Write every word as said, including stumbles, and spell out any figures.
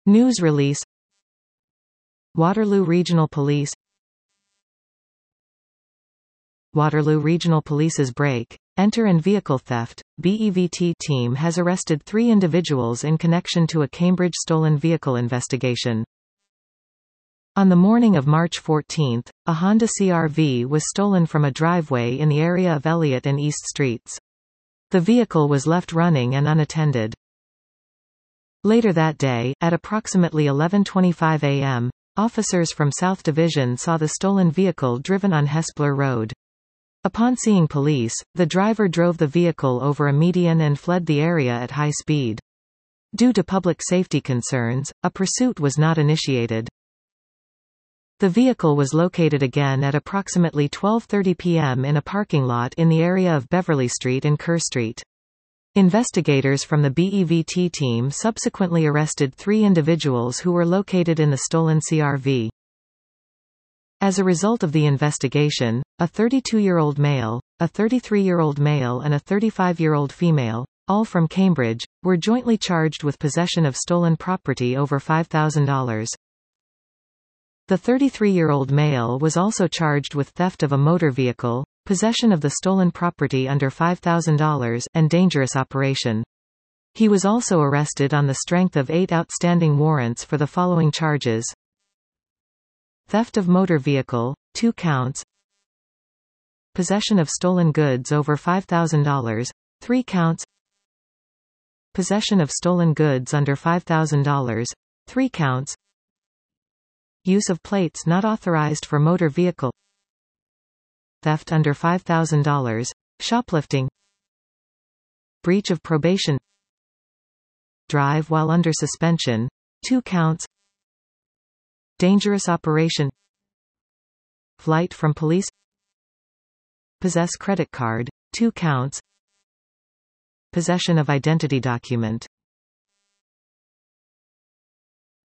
News release. Waterloo Regional Police. Waterloo Regional Police's break, enter and vehicle theft. B E V T team has arrested three individuals in connection to a Cambridge stolen vehicle investigation. On the morning of March fourteenth, a Honda C R V was stolen from a driveway in the area of Elliott and East Streets. The vehicle was left running and unattended. Later that day, at approximately eleven twenty-five a m, officers from South Division saw the stolen vehicle driven on Hespeler Road. Upon seeing police, the driver drove the vehicle over a median and fled the area at high speed. Due to public safety concerns, a pursuit was not initiated. The vehicle was located again at approximately twelve thirty p m in a parking lot in the area of Beverly Street and Kerr Street. Investigators from the B E V T team subsequently arrested three individuals who were located in the stolen C R V. As a result of the investigation, a thirty-two-year-old male, a thirty-three-year-old male and a thirty-five-year-old female, all from Cambridge, were jointly charged with possession of stolen property over five thousand dollars. The thirty-three-year-old male was also charged with theft of a motor vehicle, possession of the stolen property under five thousand dollars, and dangerous operation. He was also arrested on the strength of eight outstanding warrants for the following charges: theft of motor vehicle, two counts; possession of stolen goods over five thousand dollars, three counts; possession of stolen goods under five thousand dollars, three counts; use of plates not authorized for motor vehicle; theft under five thousand dollars, shoplifting; breach of probation; drive while under suspension, two counts; dangerous operation; flight from police; possess credit card, two counts; possession of identity document,